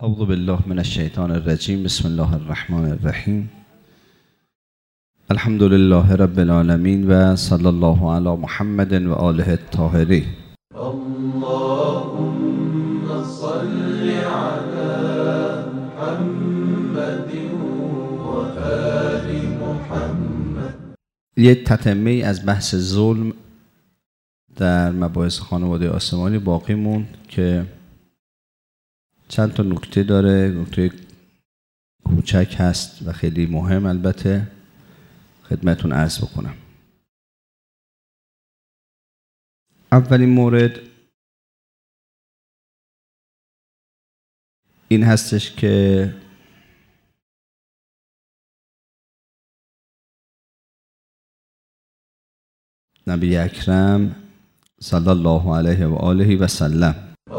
اعوذ بالله من الشیطان الرجیم. بسم الله الرحمن الرحیم. الحمد لله رب العالمین و صلی الله علی محمد و آله الطاهرین. اللهم صل علی محمد و آل محمد. یه تتمه از بحث ظلم در مباحث خانواده آسمانی باقی موند که چند تا نکته داره. نکته کوچک هست و خیلی مهم، البته خدمتون عرض بکنم. اولین مورد این هستش که نبی اکرم صلی الله علیه و آله و سلم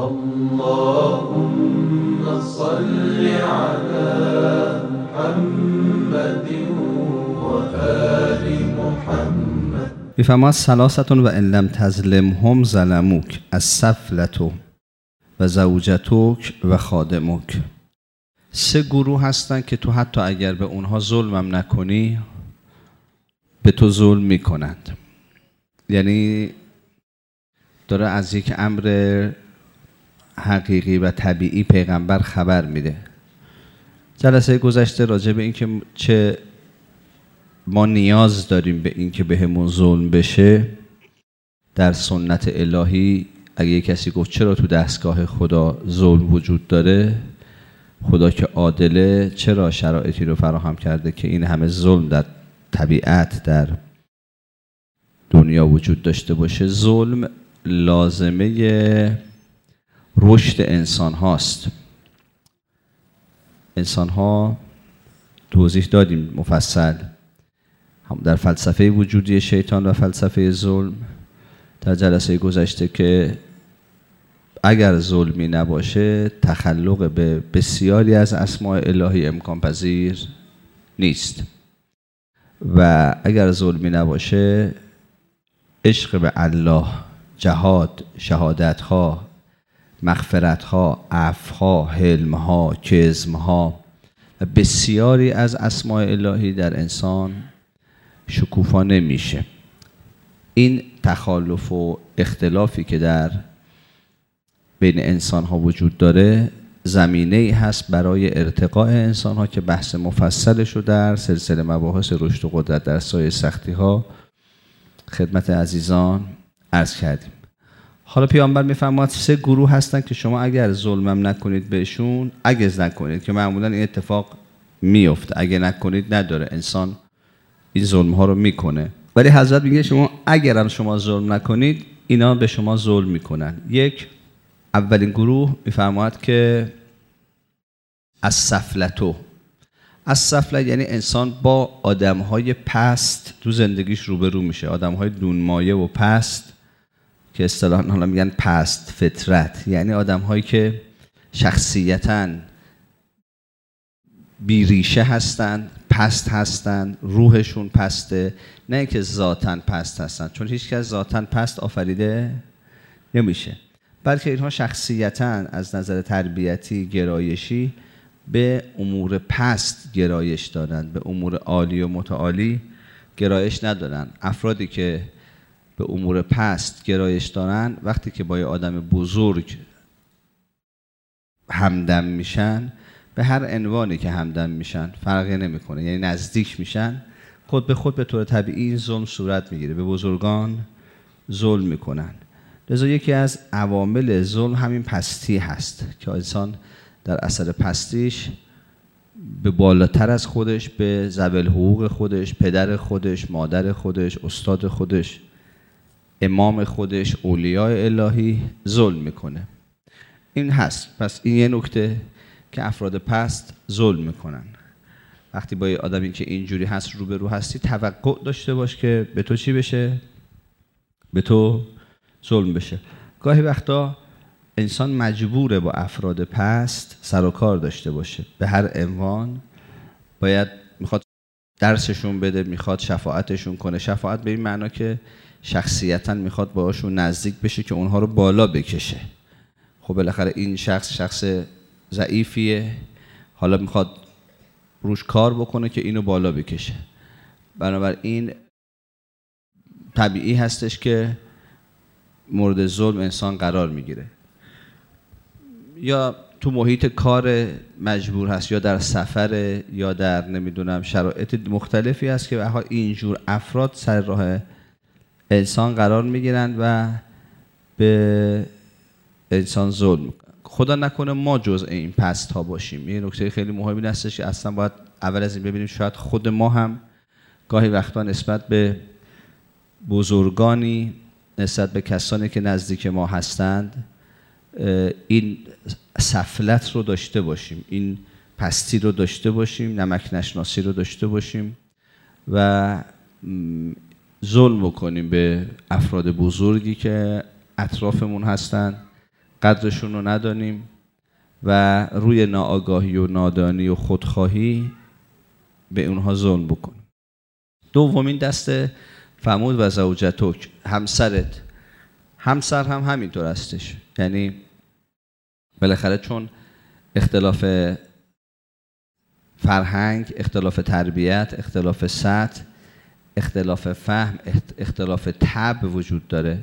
اللهم صل علی محمد و آل محمد. می‌فرماید ثلاثة و ان لم تظلمهم ظلموک، السفلة و زوجتک و خادمک. سه گروه هستن که تو حتی اگر به اونها ظلمم نکنی به تو ظلم میکنند. یعنی داره از یک امر حقیقی و طبیعی پیغمبر خبر میده. جلسه گذشته راجع به این که چه ما نیاز داریم به این که بهمون ظلم بشه در سنت الهی. اگه کسی گفت چرا تو دستگاه خدا ظلم وجود داره، خدا که عادله چرا شرایطی رو فراهم کرده که این همه ظلم در طبیعت در دنیا وجود داشته باشه؟ ظلم لازمه رشد انسان هاست. انسان ها توضیح دادیم مفصل هم در فلسفه وجودی شیطان و فلسفه ظلم در جلسه گذشته که اگر ظلمی نباشه تخلق به بسیاری از اسماء الهی امکان پذیر نیست و اگر ظلمی نباشه عشق به الله، جهاد، شهادت‌ها، مغفرت‌ها، عفوها، حلم‌ها، کظم‌ها و بسیاری از اسماء الهی در انسان شکوفا نمیشه. این تخالف و اختلافی که در بین انسان‌ها وجود داره زمینه‌ای هست برای ارتقاء انسان‌ها که بحث مفصلش رو در سلسله مباحث رشد و قدرت در سایه سختی‌ها خدمت عزیزان عرض کردیم. حالا پیامبر میفرماید سه گروه هستن که شما اگر ظلمم نکنید بهشون، اگه نکنید که معمولا این اتفاق میفته، اگه نکنید نداره، انسان این ظلم ها رو میکنه، ولی حضرت میگه شما اگرم شما ظلم نکنید اینا به شما ظلم میکنن. اولین گروه میفرماید که السفلة. السفلة یعنی انسان با آدم‌های پست تو زندگیش روبرو میشه، آدم‌های دونمایه و پست که اصطلاحاً حالا میگن پست فطرت، یعنی آدم‌هایی که شخصیتاً بیریشه هستن، پست هستن، روحشون پسته، نه اینکه ذاتاً پست هستن، چون هیچ کس ذاتاً پست آفریده نمیشه، بلکه اینها شخصیتاً از نظر تربیتی گرایشی به امور پست گرایش دارن، به امور عالی و متعالی گرایش ندارن. افرادی که به امور پست گرایش دارن وقتی که با یه آدم بزرگ همدم میشن، به هر عنوانی که همدم میشن فرقی نمیکنه، یعنی نزدیک میشن، خود به خود به طور طبیعی این ظلم صورت میگیره، به بزرگان ظلم میکنن. لذا یکی از عوامل ظلم همین پستی هست که انسان در اثر پستیش به بالاتر از خودش، به ذوی الحقوق خودش، پدر خودش، مادر خودش، استاد خودش، امام خودش، اولیاء الهی ظلم میکنه. این هست. پس این یه نکته که افراد پست ظلم میکنن. وقتی با یه آدمی که اینجوری هست روبرو هستی توقع داشته باش که به تو چی بشه؟ به تو ظلم بشه. گاهی وقتا انسان مجبوره با افراد پست سر و کار داشته باشه، به هر عنوان باید، میخواد درسشون بده، میخواد شفاعتشون کنه. شفاعت به این معنا که شخصیتاً میخواد باهاشون نزدیک بشه که اونها رو بالا بکشه. خب بالاخره این شخص ضعیفیه، حالا میخواد روش کار بکنه که اینو بالا بکشه. بنابراین طبیعی هستش که مورد ظلم انسان قرار میگیره، یا تو محیط کار مجبور هست، یا در سفر، یا در نمیدونم شرایط مختلفی هست که اینجور افراد سر راه انسان قرار میگیرند و به انسان ظلم میکنن. خدا نکنه ما جزء این پست ها باشیم. این نکته خیلی مهمی هستش که اصلا باید اول از این ببینیم شاید خود ما هم گاهی وقتا نسبت به بزرگانی، نسبت به کسانی که نزدیک ما هستند، این سفلت رو داشته باشیم، این پستی رو داشته باشیم، نمک نشناسی رو داشته باشیم و ظلم بکنیم به افراد بزرگی که اطرافمون هستن، قدرشون رو ندانیم و روی ناآگاهی و نادانی و خودخواهی به اونها ظلم بکنیم. دومین دسته فرمود و زوجتک، همسرت. همسر هم همینطور هستش، یعنی بالاخره چون اختلاف فرهنگ، اختلاف تربیت، اختلاف سطح، اختلاف فهم، اختلاف طبع وجود داره.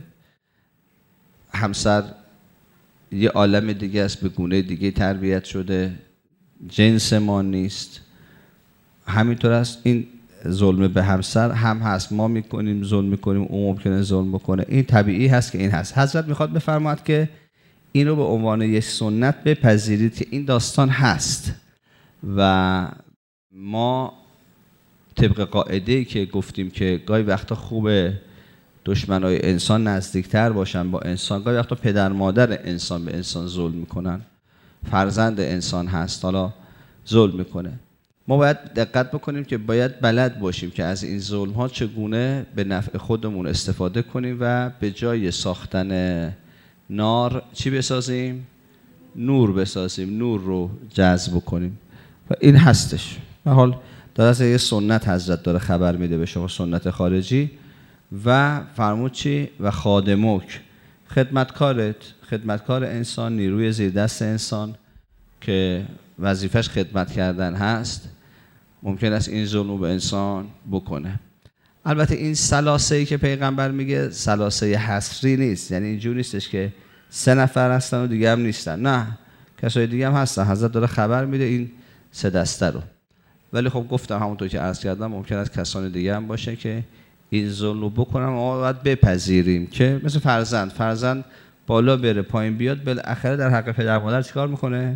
همسر یه عالم دیگه است، به گونه دیگه تربیت شده، جنس ما نیست. همینطور است این ظلم به همسر هم هست، ما میکنیم ظلم میکنیم، اون ممکنه ظلم بکنه. این طبیعی هست که این هست. حضرت میخواد بفرماید که این رو به عنوان یک سنت بپذیرید که این داستان هست و ما طبق قاعده‌ای که گفتیم که گاهی وقتا خوبه دشمنای انسان نزدیکتر باشن با انسان. گاهی وقتا پدر مادر انسان به انسان ظلم میکنن، فرزند انسان هست حالا ظلم میکنه. ما باید دقت بکنیم که باید بلد باشیم که از این ظلم ها چگونه به نفع خودمون استفاده کنیم و به جای ساختن نار چی بسازیم؟ نور بسازیم، نور رو جذب کنیم. و این هستش. به حال در از یه سنت حضرت داره خبر میده به شما، سنت خارجی. و فرمود چی؟ و خادمک، خدمتکارت، خدمتکار انسان، نیروی زیر دست انسان که وظیفش خدمت کردن هست، ممکن است این ظلم رو به انسان بکنه. البته این سلاسه‌ای که پیغمبر میگه سلاسه حصری نیست، یعنی اینجور نیستش که 3 نفر هستن و دیگه هم نیستن، نه، کسای دیگه هم هستن. حضرت داره خبر میده این 3 دسته رو. ولی خب گفتم همونطور که عرض کردم ممکن است کسان دیگه هم باشه که این ظلم رو بکنن. ما باید بپذیریم که مثل فرزند بالا بره پایین بیاد، بالاخره در حق پدر مادر چیکار میکنه؟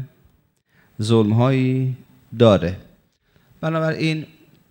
ظلم‌هایی داره. بنابراین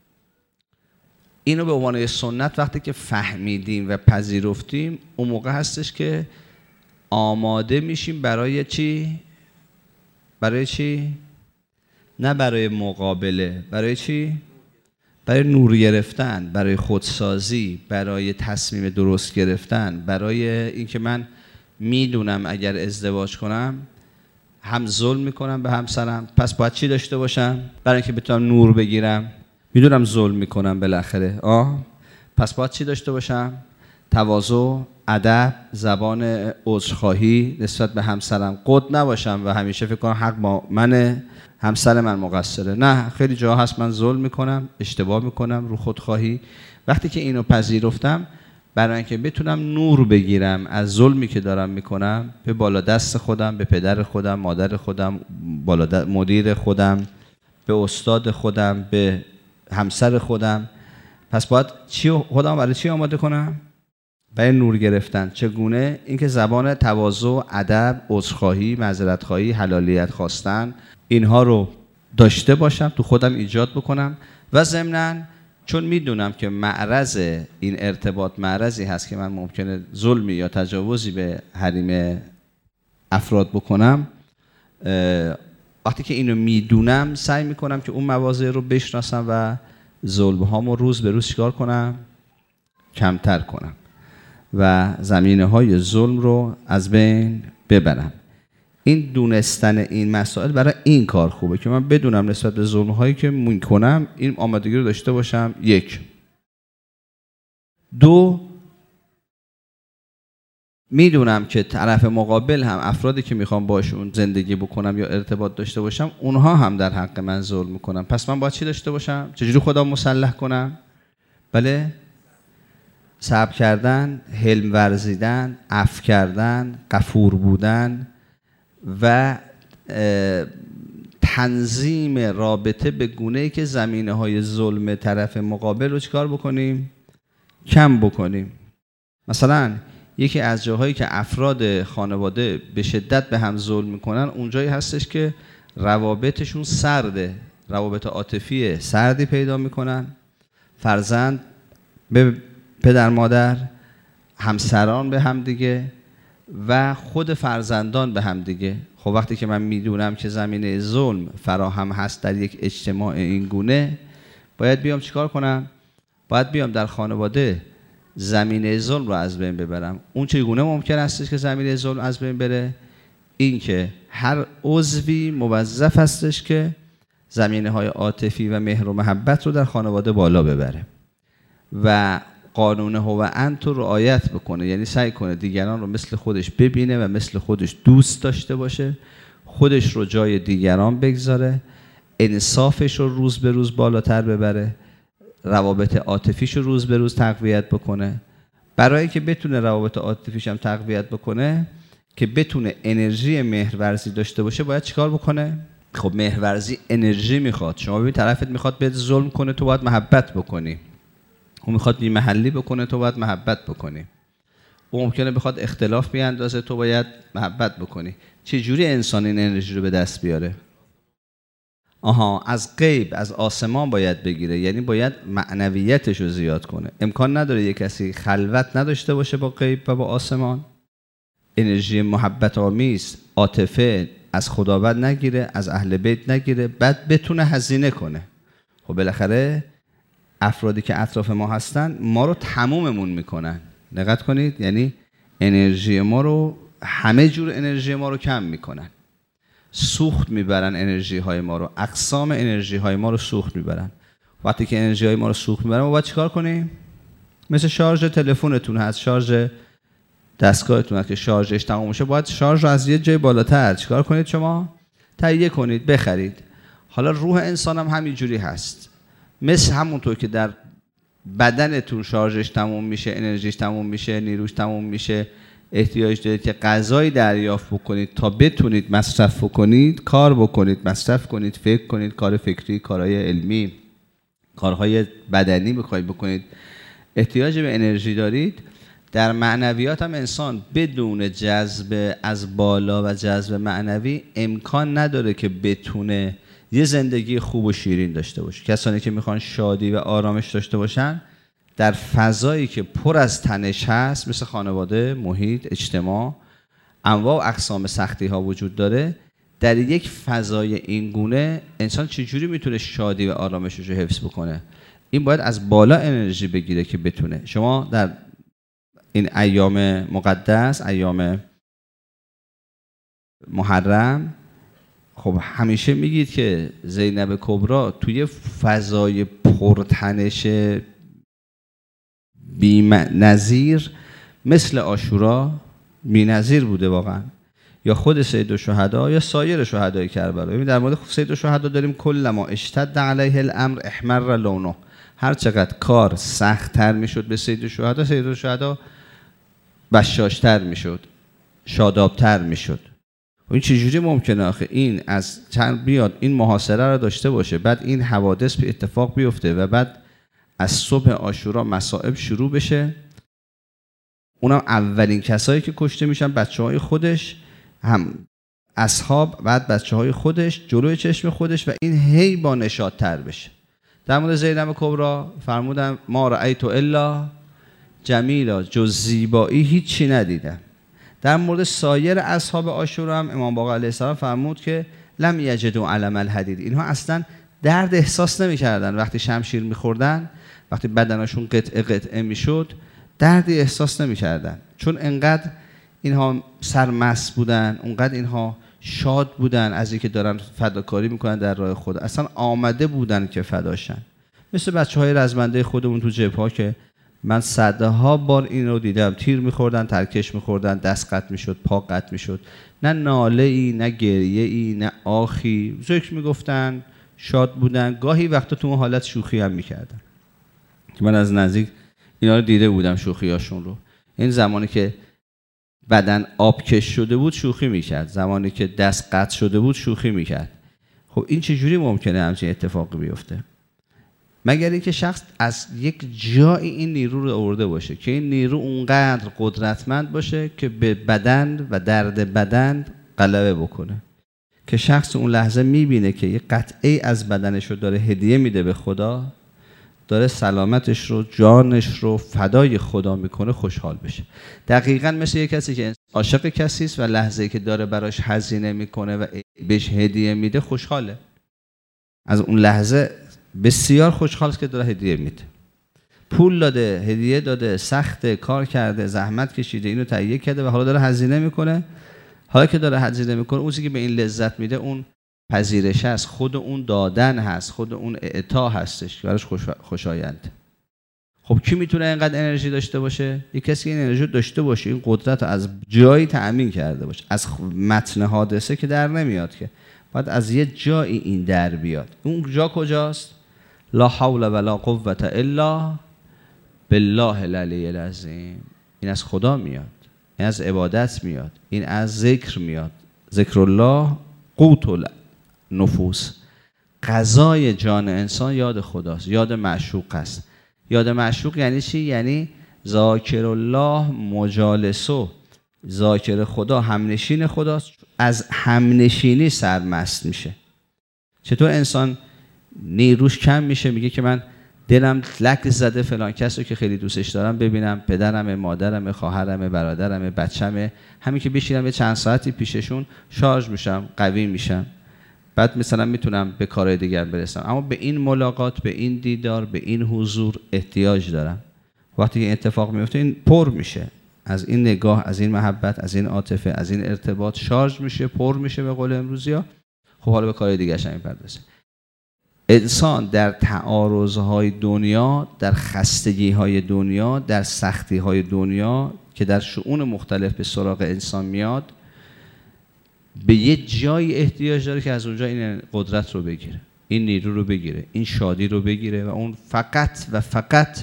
اینو به عنوان سنت وقتی که فهمیدیم و پذیرفتیم، اون موقع هستش که آماده میشیم برای چی؟ برای چی؟ نه برای مقابله. برای چی؟ برای نور گرفتن، برای خودسازی، برای تصمیم درست گرفتن، برای اینکه من میدونم اگر ازدواج کنم هم ظلم میکنم به همسرم، پس باید چی داشته باشم؟ برای اینکه بتونم نور بگیرم. میدونم ظلم میکنم بالاخره، پس باید چی داشته باشم؟ تواضع، ادب، زبان عذرخواهی نسبت به همسرم. قد نباشم و همیشه فکر کنم حق با منه، همسر من مقصره. نه، خیلی جا هست من ظلم میکنم، اشتباه میکنم، رو خودخواهی. وقتی که اینو پذیرفتم، برای اینکه بتونم نور بگیرم از ظلمی که دارم میکنم به بالا دست خودم، به پدر خودم، مادر خودم، مدیر خودم، به استاد خودم، به همسر خودم، پس باید خودم برای چی آماده کنم؟ برای نور گرفتن. چگونه؟ اینکه زبان تواضع، ادب، عذرخواهی، معذرت‌خواهی، حلالیت خواستن، اینها رو داشته باشم، تو خودم ایجاد بکنم. و ضمناً چون میدونم که معرض این ارتباط معرضی هست که من ممکنه ظلمی یا تجاوزی به حریم افراد بکنم، وقتی که اینو میدونم سعی میکنم که اون مواضع رو بشناسم و ظلم‌هامو روز به روز چیکار کنم؟ کمتر کنم و زمینه‌های ظلم رو از بین ببرم. این دونستن این مسائل برای این کار خوبه که من بدونم نسبت به ظلم‌هایی که میکنم این آمادگی رو داشته باشم. 1. 2. میدونم که طرف مقابل هم افرادی که میخوام باشون زندگی بکنم یا ارتباط داشته باشم اونها هم در حق من ظلم میکنن. پس من باید چی داشته باشم؟ چجوری خودم مسلح کنم؟ بله، صبر کردن، حلم ورزیدن، عفو کردن، غفور بودن و تنظیم رابطه به گونه‌ای که زمینه‌های ظلم طرف مقابل رو چیکار بکنیم؟ کم بکنیم. مثلا یکی از جاهایی که افراد خانواده به شدت به هم ظلم میکنن اونجایی هستش که روابطشون سرده، روابط عاطفی سردی پیدا میکنن، فرزند به پدر مادر، همسران به هم دیگه و خود فرزندان به هم دیگه. خب وقتی که من میدونم که زمینه ظلم فراهم هست در یک اجتماع این گونه، باید بیام چیکار کنم؟ باید بیام در خانواده زمینه ظلم رو از بین ببرم. اون چگونه ممکن است که زمینه ظلم از بین بره؟ این که هر عضوی موظف هستش که زمینه‌های عاطفی و مهر و محبت رو در خانواده بالا ببره و قانون هو انت رو رعایت بکنه، یعنی سعی کنه دیگران رو مثل خودش ببینه و مثل خودش دوست داشته باشه، خودش رو جای دیگران بگذاره، انصافش رو روز به روز بالاتر ببره، روابط عاطفیش رو روز به روز تقویت بکنه. برای که بتونه روابط عاطفیش هم تقویت بکنه، که بتونه انرژی مهرورزی داشته باشه، باید چیکار بکنه؟ خب مهرورزی انرژی میخواد. شما ببین طرفت میخواد بهت ظلم کنه، تو باید محبت بکنی. اون میخواد بی محلی بکنه، تو باید محبت بکنی. اون ممکنه بخواد اختلاف بیاندازه، تو باید محبت بکنی. چه جوری انسان این انرژی رو به دست بیاره؟ از غیب، از آسمان باید بگیره، یعنی باید معنویتش رو زیاد کنه. امکان نداره یک کسی خلوت نداشته باشه با غیب و با آسمان، انرژی محبت آمیز، عاطفه از خداوند نگیره، از اهل بیت نگیره، بعد بتونه هزینه کنه. خب بالاخره افرادی که اطراف ما هستن ما رو تموممون میکنن. دقت کنید، یعنی انرژی ما رو، همه جور انرژی ما رو کم میکنن، سوخت میبرن انرژی های ما رو، اقسام انرژی های ما رو سوخت میبرن. وقتی که انرژی های ما رو سوخت میبرن، ما باید چیکار کنیم؟ مثل شارژ تلفنتون هست، شارژ دستگاهتون هست که شارژش تموم میشه، باید شارژ رو از یه جای بالاتر چیکار کنید؟ شما تهیه کنید، بخرید. حالا روح انسان هم همینجوری هست، مثل همونطور که در بدنتون شارژش تموم میشه، انرژیش تموم میشه، نیروش تموم میشه، احتیاج دارید که غذایی دریافت بکنید تا بتونید مصرف بکنید، کار بکنید، مصرف کنید، فکر کنید، کار فکری، کارهای علمی، کارهای بدنی بخواید بکنید، احتیاج به انرژی دارید. در معنویات هم انسان بدون جذب از بالا و جذب معنوی امکان نداره که بتونه یه زندگی خوب و شیرین داشته باشه. کسانی که میخوان شادی و آرامش داشته باشن در فضایی که پر از تنش هست، مثل خانواده، محیط، اجتماع، انواع و اقسام سختی ها وجود داره، در یک فضای این گونه انسان چجوری میتونه شادی و آرامشش رو حفظ بکنه؟ این باید از بالا انرژی بگیره که بتونه. شما در این ایام مقدس، ایام محرم، خب همیشه میگید که زینب کبرا توی فضای پرتنش بی‌نظیر مثل عاشورا بی‌نظیر بوده واقعا، یا خود سید الشهدا یا سایر شهدای کربلا. ببین در مورد سید الشهدا داریم کل ما اشتد علیه الامر احمر لونه، هر چقدر کار سخت‌تر میشد به سید الشهدا بشاشتر میشد، شادابتر میشد. این چجوری ممکنه آخه این از چند بیاد این محاصره رو داشته باشه، بعد این حوادث به اتفاق بیفته و بعد از صبح عاشورا مصائب شروع بشه؟ اونم اولین کسایی که کشته میشن بچه‌های خودش، هم اصحاب، بعد بچه‌های خودش جلوی چشم خودش، و این هی با نشاط‌تر بشه. در مورد زینب کبرا فرمودن ما رأیت الا جمیلا، جز زیبایی هیچی ندیدم. در مورد سایر اصحاب عاشورا هم امام باقر علیه السلام فرمود که لم یجدوا علم الحدید، اینها اصلا درد احساس نمی‌کردن. وقتی شمشیر می‌خوردن، وقتی بدنشون قطعه قطعه میشد، دردی احساس نمی‌کردن، چون انقدر اینها سرمست بودن، انقدر اینها شاد بودن از اینکه دارن فداکاری میکنن در راه خدا، اصلا آمده بودن که فداشن. مثل بچه‌های رزمنده خودمون تو جبهه‌ها که من صدها بار این رو دیدم، تیر میخوردن، ترکش میخوردن، دست قطع میشد، پا قطع میشد، نه ناله ای، نه گریه ای، نه آخی، ذکر میگفتن، شاد بودن، گاهی وقتا تو اون حالت شوخی هم میکردن که من از نزدیک اینا رو دیده بودم، شوخیاشون رو. این زمانی که بدن آبکش شده بود شوخی میکرد، زمانی که دست قطع شده بود شوخی میکرد. خب این چجوری ممکنه همچین اتفاقی بیفته؟ مگر اینکه شخص از یک جایی این نیرو رو آورده باشه که این نیرو اونقدر قدرتمند باشه که به بدن و درد بدن غلبه بکنه، که شخص اون لحظه میبینه که یک قطعه از بدنش رو داره هدیه میده به خدا، داره سلامتش رو، جانش رو فدای خدا میکنه، خوشحال بشه. دقیقاً مثل یک کسی که عاشق کسی است و لحظه‌ای که داره براش هزینه میکنه و بهش هدیه میده خوشحاله. از اون لحظه بسیار خوشحال است که داره هدیه میده. پول داده، هدیه داده، سخت کار کرده، زحمت کشیده، اینو تهیه کرده و حالا داره هزینه میکنه. حالا که داره هزینه میکنه، اون چیزی که به این لذت میده اون پذیرش هست، خود اون دادن هست، خود اون اعطا هستش که براش خوشایند. خب کی میتونه اینقدر انرژی داشته باشه؟ یک کسی این انرژی داشته باشه، این قدرت رو از جایی تأمین کرده باشه، از متن حادثه که در نمیاد، که باید از یه جایی این در بیاد. اون جا کجاست؟ لا حول ولا قوة الا بالله العلی العظیم. این از خدا میاد، این از عبادت میاد، این از ذکر میاد. ذکر الله قوت النفوس. غذای جان انسان یاد خداست، یاد معشوق است. یاد معشوق یعنی چی؟ یعنی ذاکر الله مجالسو، ذاکر خدا همنشین خداست، از همنشینی سرمست میشه. چطور انسان نیروش کم میشه، میگه که من دلم لک زده فلان کس رو که خیلی دوستش دارم ببینم، پدرمه، مادرمه، خواهرمه، برادرمه، بچمه، همین که بشینم یه چند ساعتی پیششون شارژ میشم، قوی میشم، بعد مثلا میتونم به کارهای دیگر برسم. اما به این ملاقات، به این دیدار، به این حضور احتیاج دارم. وقتی که اتفاق میفته این پر میشه، از این نگاه، از این محبت، از این عاطفه، از این ارتباط شارژ میشه، پر میشه به قول امروزیا. خب حالا به کارهای دیگرش هم میپردازه. انسان در تعارضهای دنیا، در خستگیهای دنیا، در سختیهای دنیا که در شؤون مختلف به سراغ انسان میاد، به یه جایی احتیاج داره که از اونجا این قدرت رو بگیره، این نیرو رو بگیره، این شادی رو بگیره، و اون فقط و فقط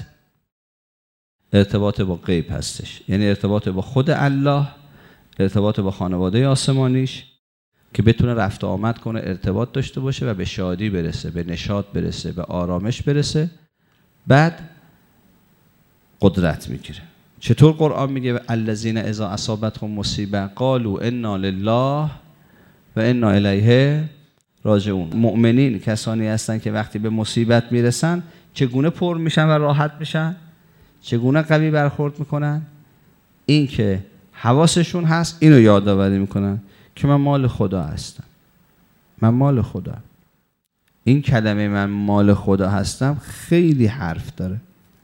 ارتباط با غیب هستش. یعنی ارتباط با خود الله، ارتباط با خانواده آسمانیش، که بتونه رفت و آمد کنه، ارتباط داشته باشه و به شادی برسه، به نشاط برسه، به آرامش برسه، بعد قدرت میگیره. چطور قرآن میگه الذین اذا اصابتهم مصیبه قالوا انا لله و انا الیه راجعون؟ مؤمنین کسانی هستن که وقتی به مصیبت میرسن چگونه پر میشن و راحت میشن، چگونه قوی برخورد میکنن؟ این که حواسشون هست اینو یادآوری میکنن که من مال خدا هستم، من مال خدا. این کلمه من مال خدا هستم خیلی حرف داره.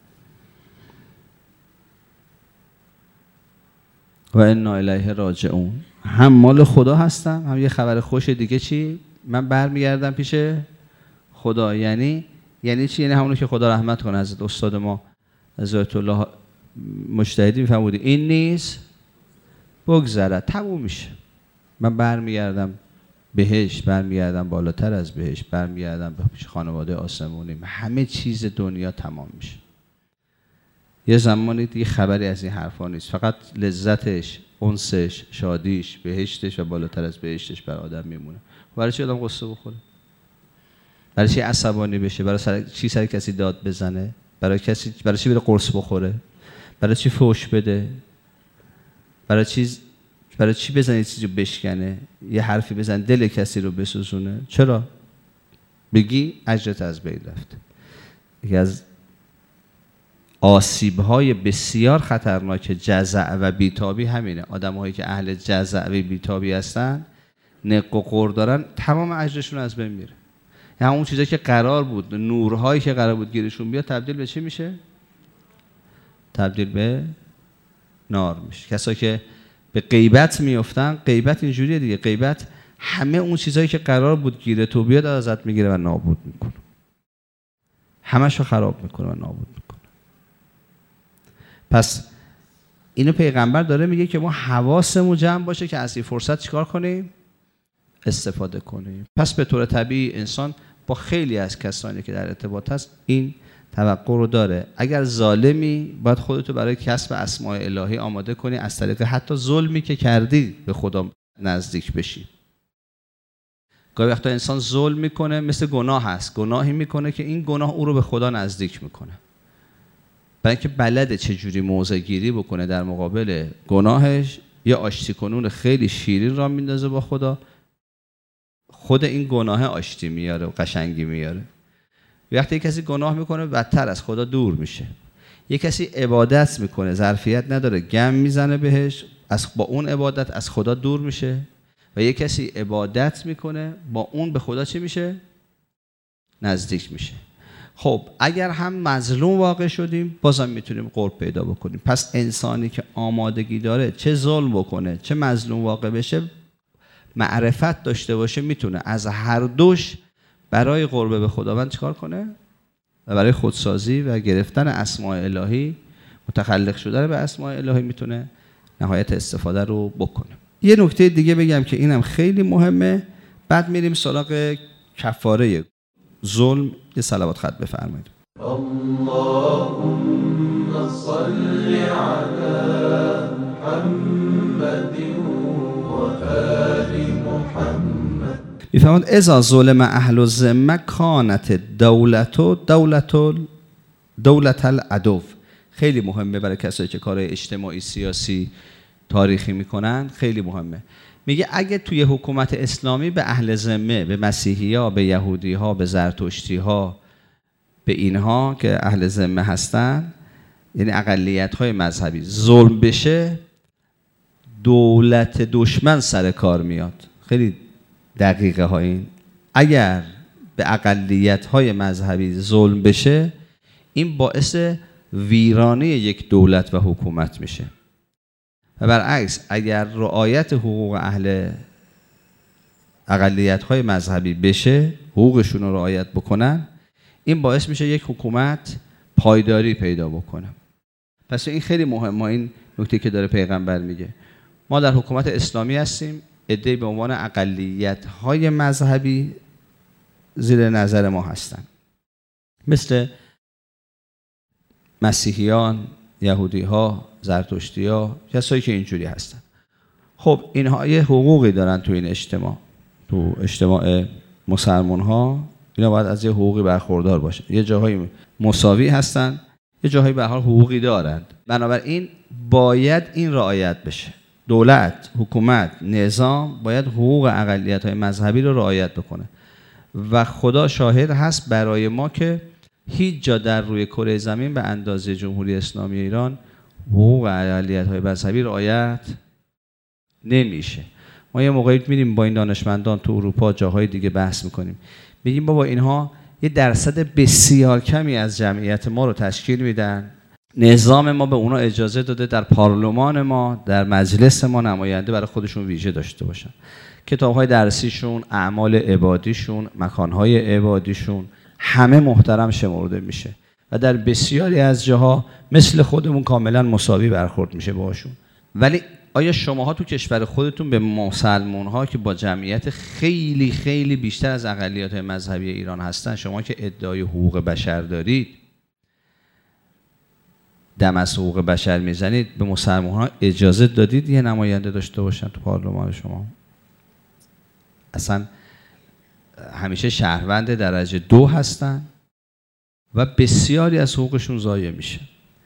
و انا الیه راجعون، هم مال خدا هستم، هم یه خبر خوش دیگه چی؟ من برمیگردم پیش خدا. یعنی چی؟ یعنی همونو که خدا رحمت کنه حضرت استاد ما حضرت الله مجتهدی میفهمودی این نیست بگذره، تموم میشه. من برمیگردم بهشت، برمیگردم بالاتر از بهشت، برمیگردم به خانواده آسمونی، همه چیز دنیا تمام میشه. یه زمانی دیگه خبری از این حرفا نیست، فقط لذتش، انسش، شادیش، بهشتش و بالاتر از بهشتش بر آدم میمونه. برای چی آدم قصه بخوره؟ برای چی عصبانی بشه؟ برای چی سر کسی داد بزنه؟ برای چی بره قرص بخوره؟ برای چی فحش بده؟ برای چی بزنه چیزی رو بشکنه، یه حرفی بزن دل کسی رو بسوزونه؟ چرا؟ بگی اجرت از بین رفته. یکی از آسیب‌های بسیار خطرناک جزع و بیتابی همینه. آدم‌هایی که اهل جزع و بیتابی هستن، نق و قور دارن، تمام اجرشون از بین میره. یعنی اون چیزایی که قرار بود، نورهایی که قرار بود گیرشون بیاد، تبدیل به چی میشه؟ تبدیل به نار میشه. کسایی که به غیبت میافتن، غیبت اینجوریه دیگه، غیبت همه اون چیزایی که قرار بود گیره تو بیاد ازت میگیره و نابود میکنه، همشو خراب میکنه و نابود میکنه. پس اینو پیغمبر داره میگه که ما حواسمون جمع باشه که از این فرصت چیکار کنیم؟ استفاده کنیم. پس به طور طبیعی انسان با خیلی از کسانی که در ارتباط هست این توقع رو داره. اگر ظالمی باید خودتو برای کسب اسماء الهی آماده کنی، از طریق حتی ظلمی که کردی به خدا نزدیک بشی. گاهی وقتا انسان ظلم میکنه، مثل گناه هست، گناهی میکنه که این گناه او رو به خدا نزدیک میکنه. برای اینکه بلده چجوری موضع گیری بکنه در مقابل گناهش، یا آشتی کنون خیلی شیرین را میندازه با خدا، خود این گناه آشتی میاره و قشنگی میاره. وقتی یک کسی گناه میکنه بدتر از خدا دور میشه. یک کسی عبادت میکنه ظرفیت نداره، گم میزنه بهش، با اون عبادت از خدا دور میشه. و یک کسی عبادت میکنه با اون به خدا چی میشه؟ نزدیک میشه. خب اگر هم مظلوم واقع شدیم بازم میتونیم قرب پیدا بکنیم. پس انسانی که آمادگی داره چه ظلم بکنه چه مظلوم واقع بشه، معرفت داشته باشه، میتونه از هر دوش برای قرب به خداوند چیکار کنه؟ و برای خودسازی و گرفتن اسماء الهی، متخلق شدن به اسماء الهی میتونه نهایت استفاده رو بکنه. یه نکته دیگه بگم که اینم خیلی مهمه، بعد میریم سراغ کفاره ظلم. یه صلوات خط بفرمایید. اللهم صل علی محمد و آل محمد. میفهمد اذا ظلم اهل الذمه کانت دولت العدو. خیلی مهمه برای کسایی که کارهای اجتماعی، سیاسی، تاریخی میکنن، خیلی مهمه. میگه اگه توی حکومت اسلامی به اهل ذمه، به مسیحی‌ها، به یهودی‌ها، به زرتشتی‌ها، به اینها که اهل ذمه هستن، یعنی اقلیت‌های مذهبی، ظلم بشه، دولت دشمن سر کار میاد. خیلی دقیقه ها این. اگر به اقلیت‌های مذهبی ظلم بشه، این باعث ویرانی یک دولت و حکومت میشه. و برعکس اگر رعایت حقوق اهل اقلیت‌های مذهبی بشه، حقوقشون رو رعایت بکنن، این باعث میشه یک حکومت پایداری پیدا بکنه. پس این خیلی مهمه، این نکته که داره پیغمبر میگه. ما در حکومت اسلامی هستیم، عده‌ای به عنوان اقلیت‌های مذهبی زیر نظر ما هستن، مثل مسیحیان، یهودی‌ها، زرتشتی‌ها، کسایی که اینجوری هستن. خب اینها یه حقوقی دارن تو این اجتماع، تو اجتماع مسلمان‌ها اینا باید از یه حقوقی برخوردار باشن. یه جاهایی مساوی هستن، یه جاهایی به هر حال حقوقی دارند. بنابراین باید این رعایت بشه. دولت، حکومت، نظام باید حقوق اقلیت‌های مذهبی رو رعایت بکنه. و خدا شاهد هست برای ما که هیچ جا در روی کره زمین به اندازه جمهوری اسلامی ایران حقوق اقلیت‌های مذهبی رعایت نمیشه. ما یه موقعی میریم با این دانشمندان تو اروپا، جاهای دیگه بحث میکنیم، میگیم بابا اینها یه درصد بسیار کمی از جمعیت ما رو تشکیل میدن، نظام ما به اونا اجازه داده در پارلمان ما، در مجلس ما نماینده برای خودشون ویژه داشته باشن، کتاب‌های درسیشون، اعمال عبادیشون، مکان‌های عبادیشون همه محترم شمرده میشه و در بسیاری از جاها مثل خودمون کاملا مساوی برخورد میشه باهاشون. ولی آیا شماها تو کشور خودتون به مسلمان‌ها که با جمعیت خیلی خیلی بیشتر از اقلیت‌های مذهبی ایران هستن، شما که ادعای حقوق بشر دارید، دم از حقوق بشر میزنید، به مسلمان‌ها اجازه دادید یه نماینده داشته باشن تو پارلمان شما؟ اصلا همیشه شهروند درجه 2 هستن و بسیاری از حقوقشون ضایع میشه.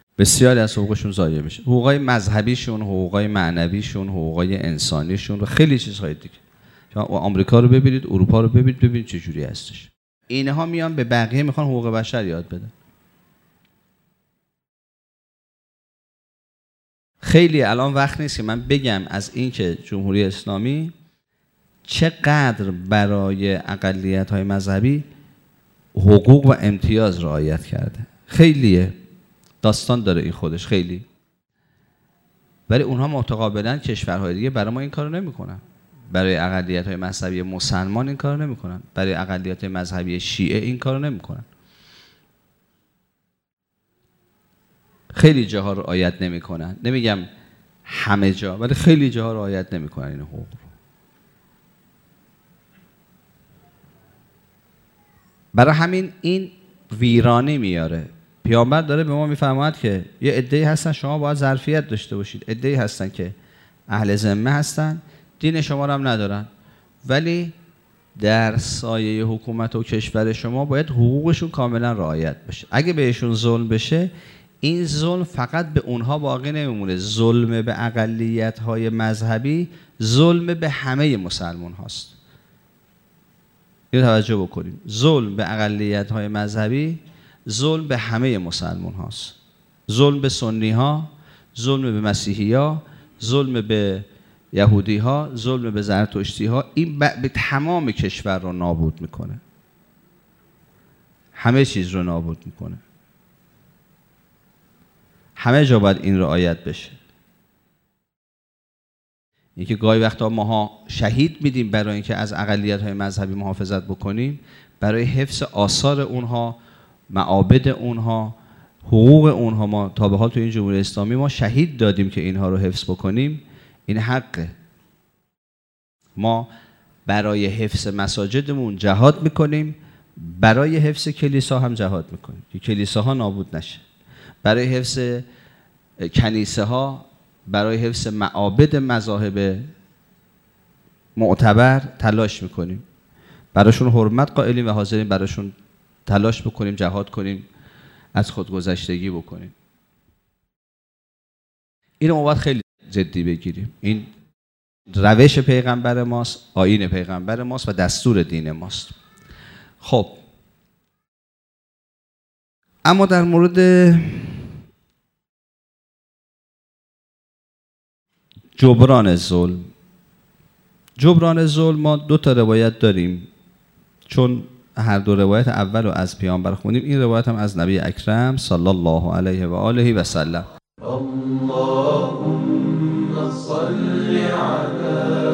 حقوقای مذهبیشون، حقوقای معنویشون، حقوقای انسانیشون و خیلی چیزهای دیگه. شما آمریکا رو ببینید، اروپا رو ببینید چه جوری هستش. اینها میان به بقیه میخوان حقوق بشر یاد بدن. خیلی الان وقت نیست که من بگم از این که جمهوری اسلامی چقدر برای اقلیت‌های مذهبی حقوق و امتیاز رعایت کرده. خیلیه، داستان داره این خودش خیلی. ولی اونها متقابلا کشورهای دیگه برای ما این کارو نمی‌کنن. برای اقلیت‌های مذهبی مسلمان این کارو نمی‌کنن. برای اقلیت‌های مذهبی شیعه این کارو نمی‌کنن. خیلی جاها رعایت نمیکنن، نمیگم همه جا، ولی خیلی جاها رعایت نمیکنن این حقوق رو. برای همین این ویرانی میاره. پیامبر داره به ما میفرماید که یه عده‌ای هستن شما باید ظرفیت داشته باشید، عده‌ای هستن که اهل ذمه هستن، دین شما رو هم ندارن، ولی در سایه حکومت و کشور شما باید حقوقشون کاملا رعایت بشه. اگه بهشون ظلم بشه، این ظلم فقط به اونها باقی نمیمونه. ظلم به اقلیت‌های مذهبی ظلم به همه مسلمان هاست. اینو توجه بکنیم. ظلم به اقلیت‌های مذهبی ظلم به همه مسلمان هاست. ظلم به سنی ها، ظلم به مسیحی ها، ظلم به یهودی ها، ظلم به زرتشتی ها، این به تمام کشور رو نابود میکنه. همه چیز رو نابود میکنه. همه جا باید این رعایت بشه. اینکه گاهی وقتا ماها شهید میدیم برای اینکه از اقلیت‌های مذهبی محافظت بکنیم، برای حفظ آثار اونها، معابد اونها، حقوق اونها. ما تا به حال تو این جمهوری اسلامی ما شهید دادیم که اینها رو حفظ بکنیم. این حقه. ما برای حفظ مساجدمون جهاد میکنیم، برای حفظ کلیسا هم جهاد میکنیم که کلیساها نابود نشه، برای حفظ کنیسه ها، برای حفظ معابد مذاهب معتبر تلاش میکنیم، براشون حرمت قائلیم و حاضرین براشون تلاش بکنیم، جهاد کنیم، از خودگذشتگی بکنیم. اینو ما باید خیلی جدی بگیریم. این روش پیغمبر ماست، آیین پیغمبر ماست و دستور دین ماست. خب اما در مورد جبران ظلم ما دو تا روایت داریم. چون هر دو روایت اول رو از پیامبر خوندیم، این روایت هم از نبی اکرم صلی الله علیه و آله و سلم. اللهم صل علی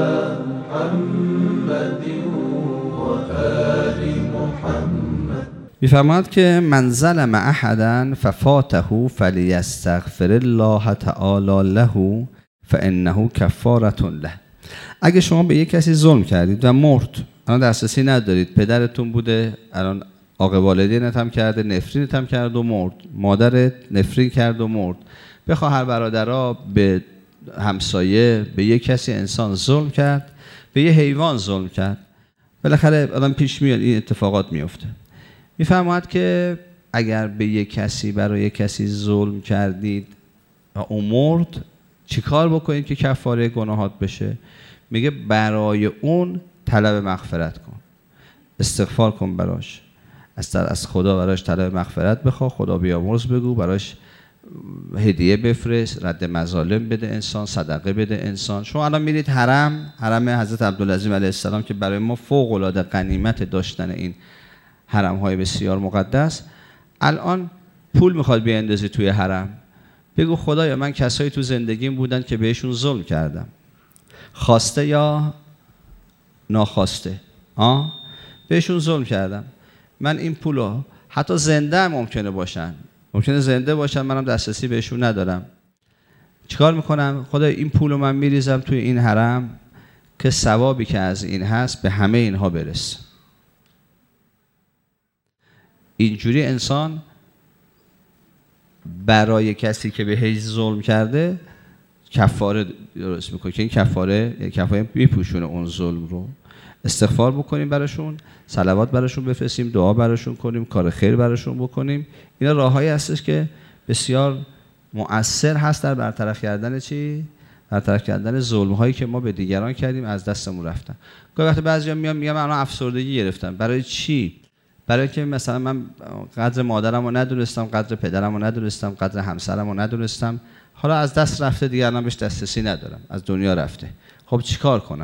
محمد و آل محمد. می‌فرماید که من ظلم احدا ففاته فلیستغفر الله تعالی له فانه کفاره له. اگه شما به یک کسی ظلم کردید و مرد، الان دسترسی ندارید، پدرتون بوده، الان عاقب والدینت هم کرده، نفرینت هم کرد و مرد، مادرت نفرین کرد و مرد، به خواهر برادرها، به همسایه، به یک کسی انسان ظلم کرد، به یه حیوان ظلم کرد، بالاخره آدم پیش میاد این اتفاقات میفته. میفرماید که اگر به یک کسی برای کسی ظلم کردید و اون مرد، چیکار بکنید که کفاره گناهات بشه؟ میگه برای اون طلب مغفرت کن، استغفار کن براش، از خدا براش طلب مغفرت بخواه، خدا بیامرز بگو، براش هدیه بفرست، رد مظالم بده انسان، صدقه بده انسان. شما الان میرید حرم حضرت عبدالعظیم علیه السلام که برای ما فوق العاده غنیمت داشتن این حرم های بسیار مقدس، الان پول میخواد بیاندازی توی حرم، بگو خدایا من کسایی تو زندگیم بودن که بهشون ظلم کردم، خواسته یا ناخواسته، بهشون ظلم کردم، من این پولو، حتی زنده هم ممکنه زنده باشن، منم دسترسی بهشون ندارم، چیکار میکنم؟ خدایا این پولو من میریزم توی این حرم که ثوابی که از این هست به همه اینها برسه. اینجوری انسان برای کسی که بهش ظلم کرده کفاره درست میکنه که این کفاره میپوشونه اون ظلم رو. استغفار بکنیم براشون، صلوات براشون بفرستیم، دعا براشون کنیم، کار خیر براشون بکنیم. اینا راههایی هستش که بسیار مؤثر هست در برطرف کردن برطرف کردن ظلم هایی که ما به دیگران کردیم از دستمون رفتن. گاهی وقت بعضیا میگم من افسردگی گرفتم. برای چی؟ برای که مثلا من قدر مادرم رو ندونستم، قدر پدرم رو ندونستم، قدر همسرم رو ندونستم، حالا از دست رفته، دیگه الان بهش دسترسی ندارم، از دنیا رفته. خب چیکار کنم؟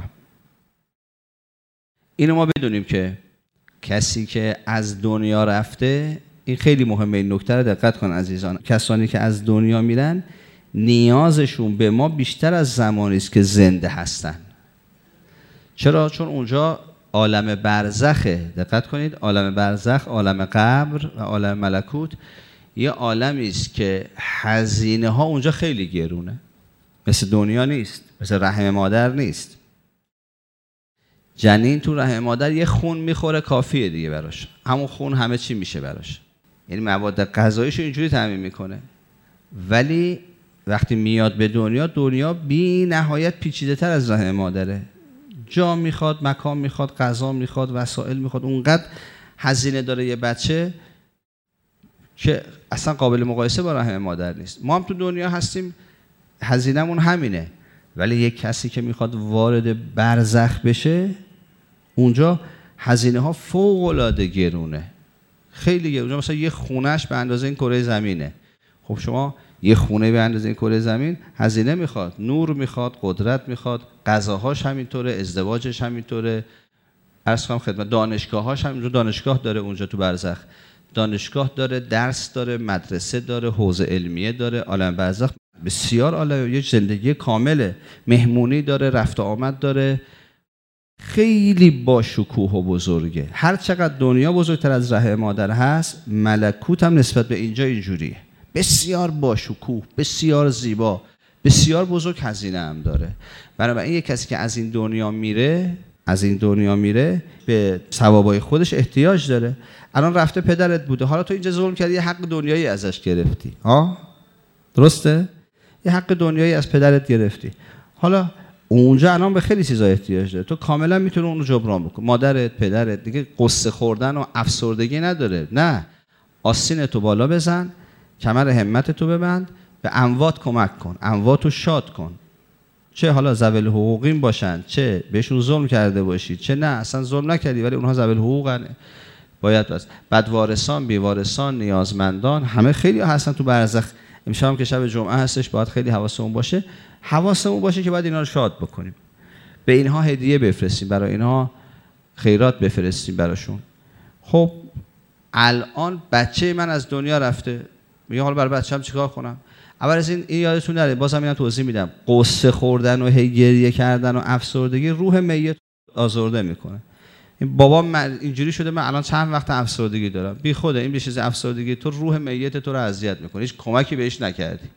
اینو ما بدونیم که کسی که از دنیا رفته، این خیلی مهمه، این نکته رو دقت کن عزیزان، کسانی که از دنیا میرن نیازشون به ما بیشتر از زمانی است که زنده هستن. چرا؟ چون اونجا عالم برزخه. دقت کنید، عالم برزخ، عالم قبر و عالم ملکوت، یه عالمی است که هزینه ها اونجا خیلی گرونه، مثل دنیا نیست، مثل رحم مادر نیست. جنین تو رحم مادر یه خون میخوره کافیه دیگه براش، همون خون همه چی میشه براش، یعنی مواد غذاییشو اینجوری تامین میکنه. ولی وقتی میاد به دنیا بی نهایت پیچیده تر از رحم مادره، جا میخواد، مکان میخواد، غذا میخواد، وسایل میخواد، اونقدر هزینه داره یه بچه که اصلا قابل مقایسه با رحم مادر نیست. ما هم تو دنیا هستیم، هزینه‌مون همینه، ولی یک کسی که میخواد وارد برزخ بشه اونجا هزینه ها فوق العاده گرونه، خیلی گرونه. اونجا مثلا یه خونهش به اندازه این کره زمینه. خب شما یه خونه به اندازه این کره زمین هزینه میخواد، نور میخواد، قدرت میخواد، غذاهاش همینطوره، ازدواجش همینطوره، عرض کنم خدمت دانشگاهاش همینجور، دانشگاه داره اونجا تو برزخ، دانشگاه داره، درس داره، مدرسه داره، حوزه علمیه داره. عالم برزخ بسیار عالم، یه زندگی کامله، مهمونی داره، رفت و آمد داره، خیلی با شکوه و بزرگه. هر چقدر دنیا بزرگتر از رحم مادر هست، ملکوت هم نسبت به اینجا اینجوریه، بسیار با شکوه، بسیار زیبا، بسیار بزرگ، هزینه هم داره. بنابراین یک کسی که از این دنیا میره به ثوابای خودش احتیاج داره. الان رفته پدرت بوده، حالا تو اینجا ظلم کردی، یه حق دنیایی ازش گرفتی، درسته؟ یه حق دنیایی از پدرت گرفتی، حالا اونجا الان به خیلی چیزا احتیاج داره، تو کاملا میتونی اون رو جبران بکنی. مادرت، پدرت دیگه قصه خوردن و افسردگی نداره، نه، آستین تو بالا بزن، کمر همت تو ببند، به اموات کمک کن، اموات رو شاد کن، چه حالا ذوی حقوقین باشن، چه بهشون ظلم کرده باشی، چه نه اصلا ظلم نکردی ولی اونها ذوی حقوقن، باید بس. بدوارثان، بیوارثان، نیازمندان، همه خیلی هستن تو برزخ. امشب هم که شب جمعه هستش، باید خیلی حواسمون باشه که باید اینا رو شاد بکنیم، به اینها هدیه بفرستیم، برای اینها خیرات بفرستیم براشون. خب الان بچه من از دنیا رفته، میگه حالا برای بچه‌م چیکار کنم؟ اول از این یادتون نره، بازم اینم توضیح میدم، قصه خوردن و گریه کردن و افسردگی روح میت آزرده میکنه. این بابا من اینجوری شده، من الان چند وقت افسردگی دارم، بی خوده این چیز افسردگی، تو روح میت تو رو اذیت میکنه، هیچ کمکی بهش نکردی.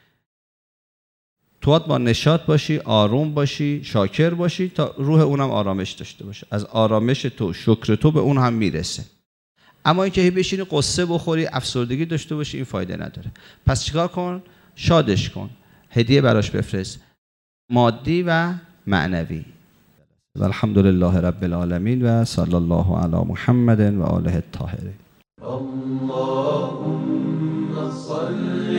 تو با نشاط باشی، آروم باشی، شاکر باشی تا روح اونم آرامش داشته باشه، از آرامش تو، شکر تو به اون هم میرسه. اما اینکه هی بشینی قصه بخوری، افسردگی داشته باشی، این فایده نداره. پس چیکار کن؟ شادش کن، هدیه براش بفرست، مادی و معنوی. و الحمدلله رب العالمین و صلی الله علی محمد و آله الطاهرین. اللهم صل